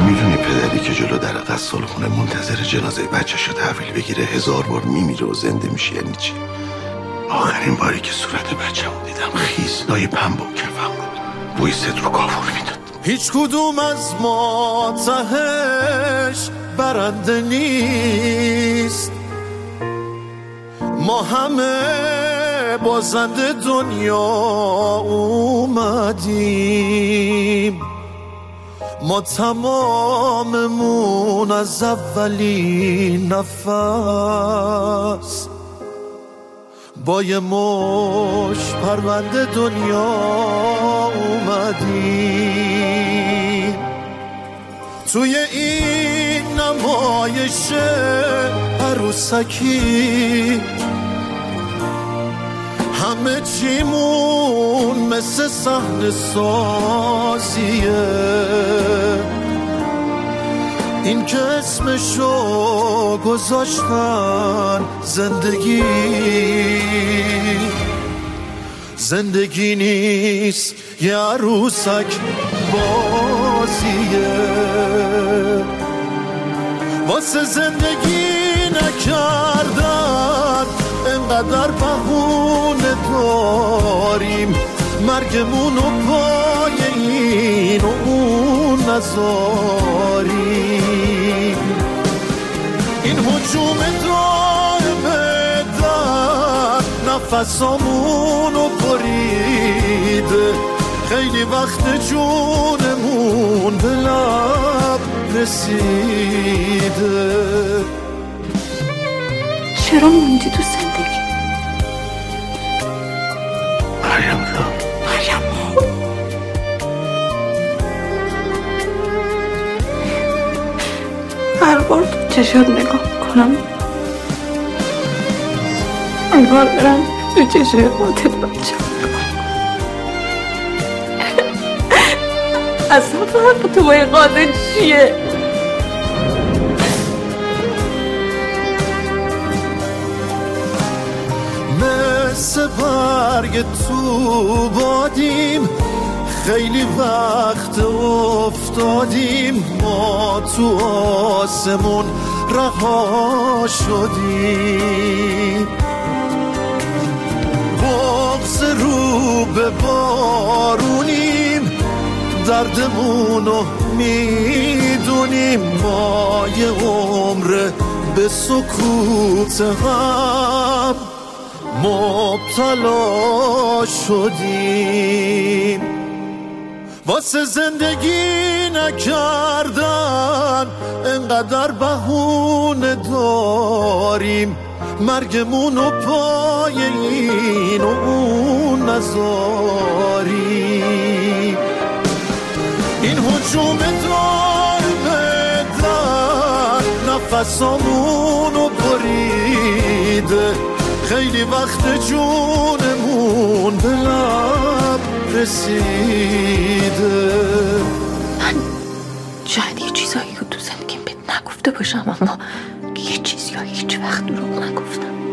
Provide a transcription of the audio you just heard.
میدونی پدری که جلو در غسالخونه منتظر جنازه بچه‌شو تحویل بگیره 1000 بار میمیره و زنده میشه یعنی چی؟ آخرین باری که صورت بچه‌مو دیدم خیسلای پنبه و کفم بود، بوی صدر و کافور میداد. هیچ کدوم از ما تهش برنده نیست، ما همه بازنده دنیا اومدیم، ما تماممون از اولین نفس با یه مش پرونده دنیا اومدیم. توی این نمایش عروسکی همه چیمون مثل صحنه سازیه، این که اسمشو گذاشتن زندگی نیست یه عروسک بازیه. واسه زندگی نکردن انقدر بهونه داریم، مرگمونو پای این و اون نذاریم. این هجوم دائمه در نفسامونو بریده، خیلی وقت جونمون به لب رسیده. چرا موندی تو زندگی؟ مریم هر بار تو چشات نگاه کنم انگار برم تو چشای قاتل بچم اصلا فرق تو با این قاتل چیه؟ مثل برگ تو بادیم، خیلی وقت افتادیم، ما تو آسمون رها شدیم. بغض رو به بارونیم، دردمونو میدونیم، ما یه عمر به سکوت هم مبتلا شدیم. واسه زندگی نکردن انقدر بهونه داریم، مرگمونو پای این و اون نذاریم. این هجوم دائمه در نفسامونو بریده، خیلی وقت جونمون به لب رسیده. من شاید یه چیزایی که تو زندگیم بهت نگفته باشم، اما یه چیزی هیچ وقت دروغ نگفتم.